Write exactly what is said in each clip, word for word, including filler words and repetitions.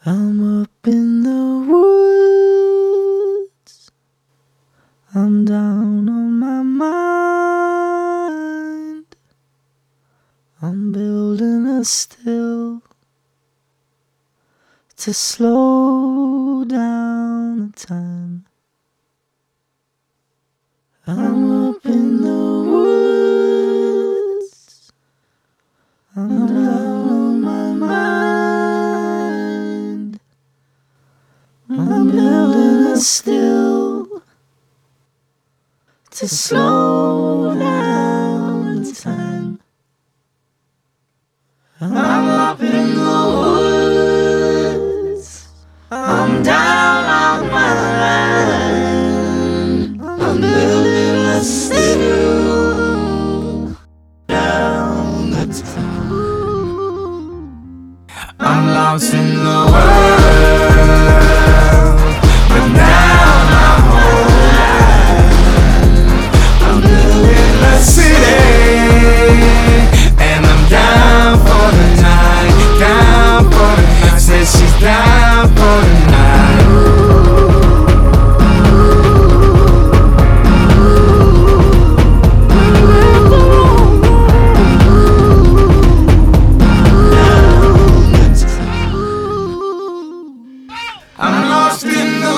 I'm up in the woods, I'm down on my mind, I'm building a still to slow down the time. I'm up in the woods, I'm down on my mind, I'm building a still to slow down the time. I'm up in the woods, I'm down on my mind, I'm building a still down the time. I'm lost in the world, but now I'm whole life. I'm building a city, and I'm down for the night, down for the night. Says she's down for the night. I'm lost in the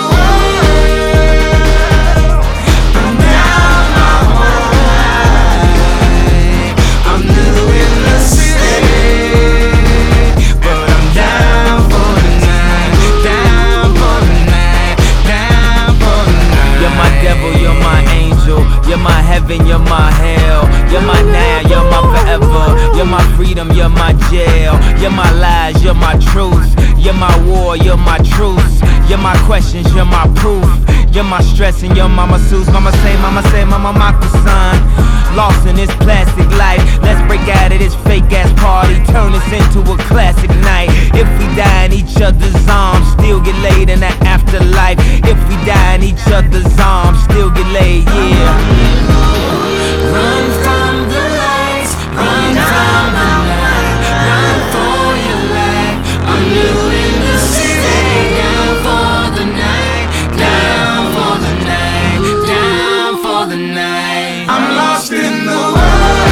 world, I'm down my whole life. I'm new in the city, but I'm down for the night, down for the night, down for the night. You're my devil, you're my angel, you're my heaven, you're my hell, you're my now, you're my forever, you're my freedom, you're my jail, you're my lies, you're my truth, you're my war, you're my truth, you're my questions, you're my proof, you're my stress and you're my masseuse. Mama say, mama say, mama mock the sun. Lost in this plastic life, let's break out of this fake ass party, turn this into a classic night. If we die in each other's arms, still get laid in the afterlife. If we die in each other's arms, still get laid, yeah. Run from the lights, run from the night, run for your life. I'm new in the city, down for the night, down for the night, down for the night. I'm lost in the world,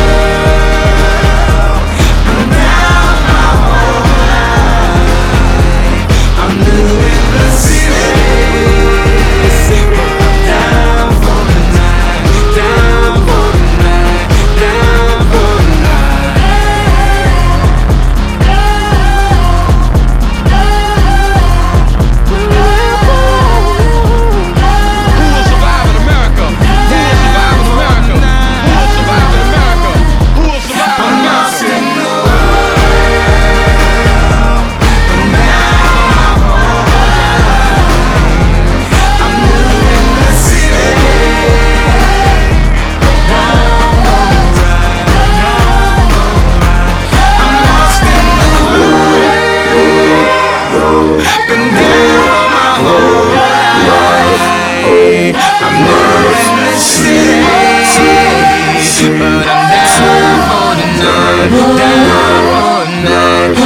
I'm down my whole life. I'm new in the city, down for the night, down for the night, down for the night. Who will survive in America? Who will survive in America? Who will survive in America? Who will survive in I'm lost America? in the world, I'm down my whole life. I'm new in the city, down for the ride, down for the ride. I'm lost in the world, been down my whole life. I'm new in the city, but I'm down for the night, down for the night,